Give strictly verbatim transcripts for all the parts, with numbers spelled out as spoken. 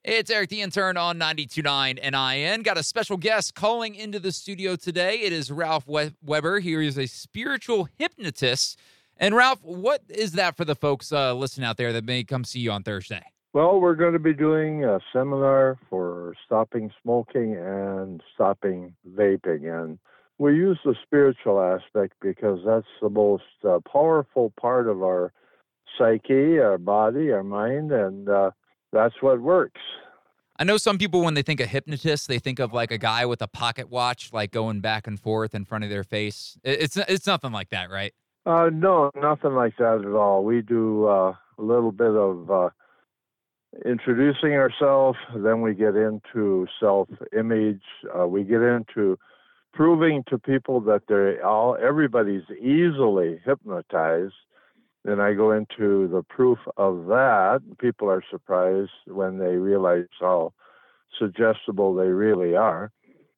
It's Eric the Intern on ninety-two point nine N I N. Got a special guest calling into the studio today. It is Ralph We- Weber. He is a spiritual hypnotist. And Ralph, what is that for the folks uh, listening out there that may come see you on Thursday? Well, we're going to be doing a seminar for stopping smoking and stopping vaping. And we use the spiritual aspect because that's the most uh, powerful part of our psyche, our body, our mind, and uh, that's what works. I know some people, when they think of hypnotist, they think of like a guy with a pocket watch, like going back and forth in front of their face. It- It's it's nothing like that, right? Uh, no, nothing like that at all. We do uh, a little bit of uh, introducing ourselves, then we get into self-image. Uh, we get into proving to people that they're all everybody's easily hypnotized. Then I go into the proof of that. People are surprised when they realize how suggestible they really are.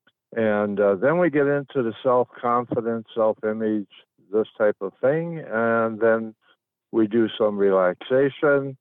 And uh, then we get into the self-confidence, self-image, this type of thing. And then we do some relaxation.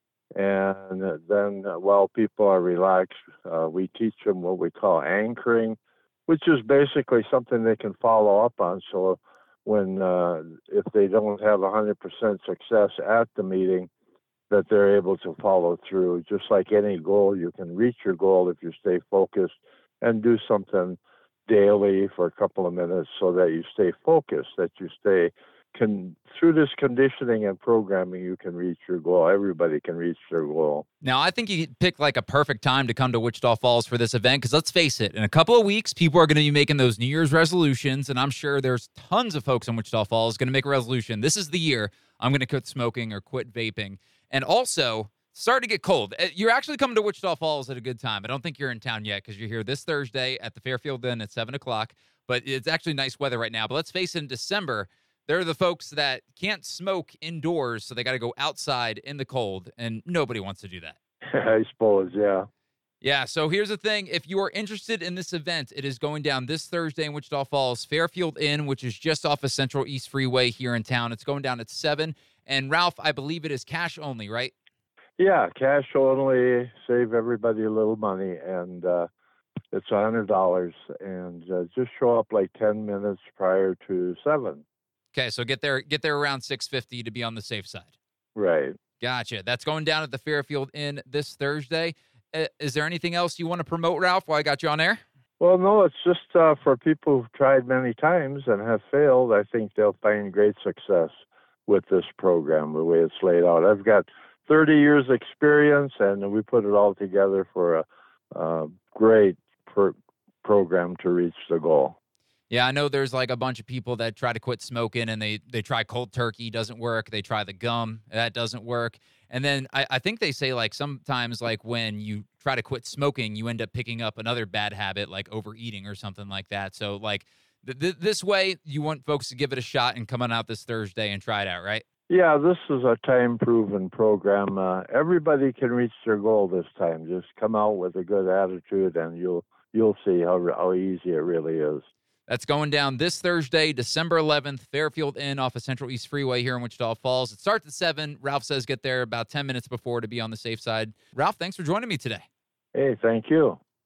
And then uh, while people are relaxed, uh, we teach them what we call anchoring, which is basically something they can follow up on. So when uh, if they don't have one hundred percent success at the meeting, that they're able to follow through. Just like any goal, you can reach your goal if you stay focused and do something daily for a couple of minutes so that you stay focused, that you stay can through this conditioning and programming, you can reach your goal. Everybody can reach their goal. Now, I think you picked like a perfect time to come to Wichita Falls for this event because let's face it, in a couple of weeks, people are going to be making those New Year's resolutions, and I'm sure there's tons of folks in Wichita Falls going to make a resolution. This is the year I'm going to quit smoking or quit vaping. And also, starting to get cold. You're actually coming to Wichita Falls at a good time. I don't think you're in town yet because you're here this Thursday at the Fairfield Inn at seven o'clock, but it's actually nice weather right now. But let's face it, in December, there are the folks that can't smoke indoors, so they got to go outside in the cold, and nobody wants to do that. I suppose, yeah. Yeah, so here's the thing. If you are interested in this event, it is going down this Thursday in Wichita Falls, Fairfield Inn, which is just off of Central East Freeway here in town. It's going down at seven. And Ralph, I believe it is cash only, right? Yeah, cash only, save everybody a little money, and uh, it's one hundred dollars. And uh, just show up like ten minutes prior to seven. Okay, so get there get there around six fifty to be on the safe side. Right. Gotcha. That's going down at the Fairfield Inn this Thursday. Uh, is there anything else you want to promote, Ralph, while I got you on air? Well, no, it's just uh, for people who've tried many times and have failed. I think they'll find great success with this program, the way it's laid out. I've got thirty years experience, and we put it all together for a uh, great per- program to reach the goal. Yeah, I know there's like a bunch of people that try to quit smoking and they they try cold turkey, doesn't work. They try the gum, that doesn't work. And then I, I think they say like sometimes like when you try to quit smoking, you end up picking up another bad habit like overeating or something like that. So like th- th- this way, you want folks to give it a shot and come on out this Thursday and try it out, right? Yeah, this is a time-proven program. Uh, everybody can reach their goal this time. Just come out with a good attitude, and you'll you'll see how how easy it really is. That's going down this Thursday, December eleventh, Fairfield Inn off of Central East Freeway here in Wichita Falls. It starts at seven. Ralph says get there about ten minutes before to be on the safe side. Ralph, thanks for joining me today. Hey, thank you.